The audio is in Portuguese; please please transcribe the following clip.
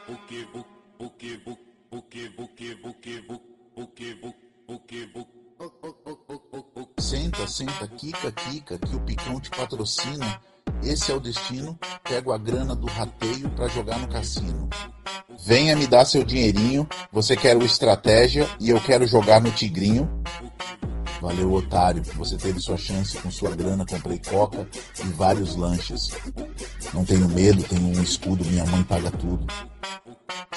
Senta, senta, quica, quica, que o Picão te patrocina. Esse é o destino, pego a grana do rateio pra jogar no cassino. Venha me dar seu dinheirinho, você quer o estratégia e eu quero jogar no tigrinho. Valeu, otário, você teve sua chance com sua grana, comprei coca e vários lanches. Não tenho medo, tenho um escudo, minha mãe paga tudo.